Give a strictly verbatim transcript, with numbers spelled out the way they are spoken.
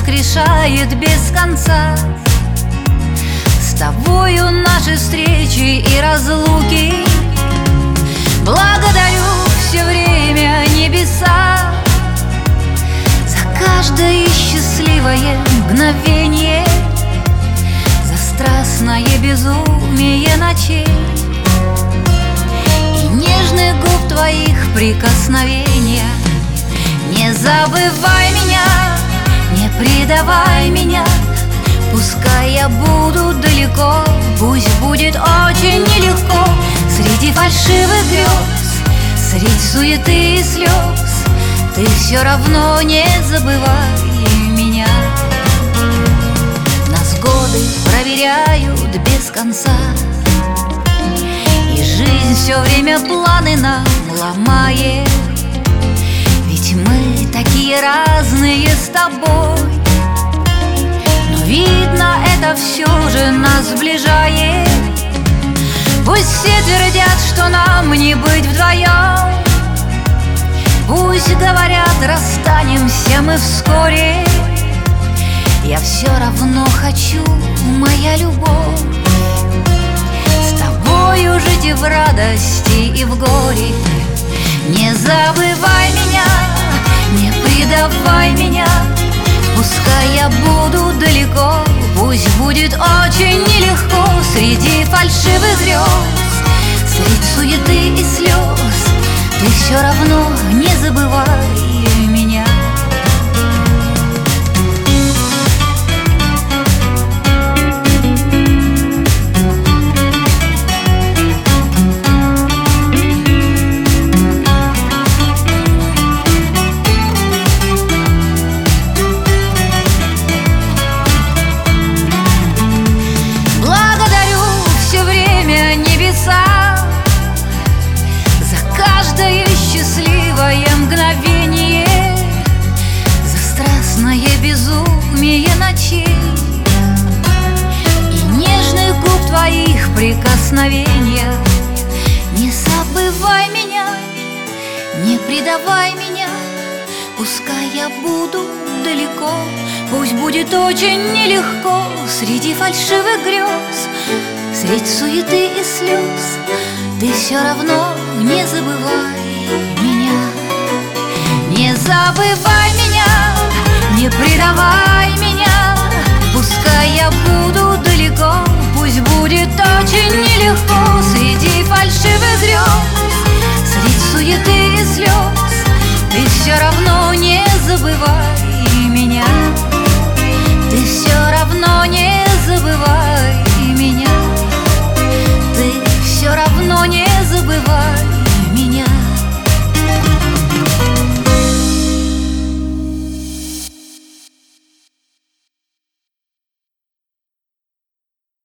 воскрешает без конца. С тобою наши встречи и разлуки. Благодарю все время небеса за каждое счастливое мгновение, за страстное безумие ночей и нежных губ твоих прикосновения. Не забывай меня, не предавай меня, пускай я буду далеко, пусть будет очень нелегко. Среди фальшивых грез, среди суеты и слез, ты все равно не забывай меня. Нас годы проверяют без конца, и жизнь все время планы нам ломает. Ведь мы такие разные с тобой, но видно, это все же нас сближает. Пусть все твердят, что нам не быть вдвоем, пусть говорят, расстанемся мы вскоре, я все равно хочу, моя любовь, с тобою жить и в радости, и в горе. Не забывай меня, не предавай меня, пускай я буду далеко, пусть будет очень нелегко. Среди фальшивых грез, среди суеты и слез, ты все равно не забывай меня. За каждое счастливое мгновение, за страстное безумие ночей и нежных губ твоих прикосновения. Не забывай меня, не предавай меня, пускай я буду далеко, пусть будет очень нелегко. Среди фальшивых грез, средь суеты и слез, ты все равно не забывай меня. Не забывай меня, не предавай меня, пускай я буду далеко, пусть будет очень нелегко.